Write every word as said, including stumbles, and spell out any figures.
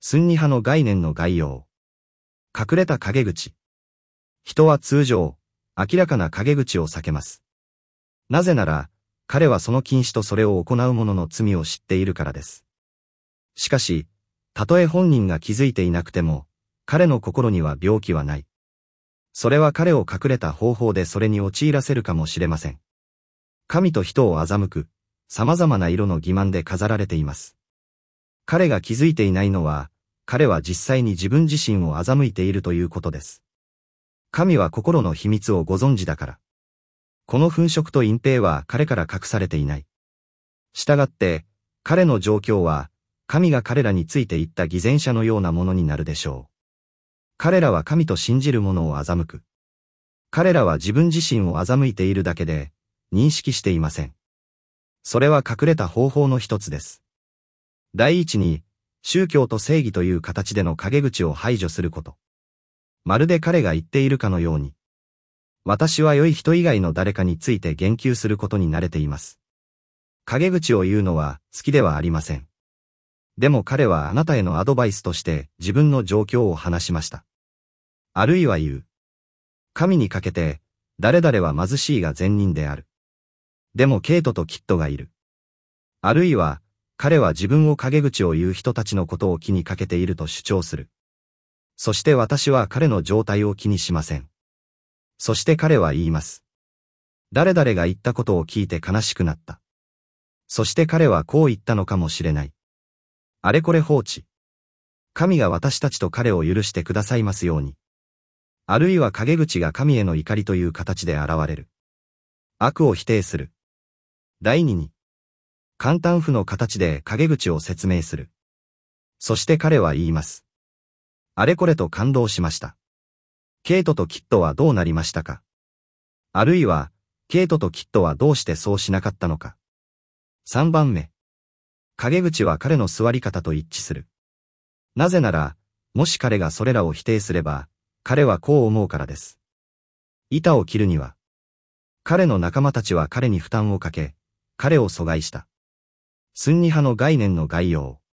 スンニ派の概念の概要。隠れた陰口。人は通常、明らかな陰口を避けます。なぜなら、彼はその禁止とそれを行う者の罪を知っているからです。しかし、たとえ本人が気づいていなくても、彼の心には病気はない。それは彼を隠れた方法でそれに陥らせるかもしれません。神と人を欺く、様々な色の欺瞞で飾られています。彼が気づいていないのは、彼は実際に自分自身を欺いているということです。神は心の秘密をご存知だから。この粉飾と隠蔽は彼から隠されていない。したがって、彼の状況は、神が彼らについて言った偽善者のようなものになるでしょう。彼らは神と信じる者を欺く。彼らは自分自身を欺いているだけで、認識していません。それは隠れた方法の一つです。第一に、宗教と正義という形での陰口を排除すること。まるで彼が言っているかのように。私は良い人以外の誰かについて言及することに慣れています。陰口を言うのは好きではありません。でも彼はあなたへのアドバイスとして自分の状況を話しました。あるいは言う。神にかけて、誰々は貧しいが善人である。でもケイトとキッドがいる。あるいは、彼は自分を陰口を言う人たちのことを気にかけていると主張する。そして私は彼の状態を気にしません。そして彼は言います。誰々が言ったことを聞いて悲しくなった。そして彼はこう言ったのかもしれない。あれこれ放置。神が私たちと彼を許してくださいますように。あるいは陰口が神への怒りという形で現れる。悪を否定する。第二に。簡単符の形で陰口を説明する。そして彼は言います。あれこれと感動しました。ケイトとキッドはどうなりましたか？あるいは、ケイトとキッドはどうしてそうしなかったのか？さんばんめ。陰口は彼の座り方と一致する。なぜなら、もし彼がそれらを否定すれば、彼はこう思うからです。板を切るには、彼の仲間たちは彼に負担をかけ、彼を阻害した。スンニ派の概念の概要。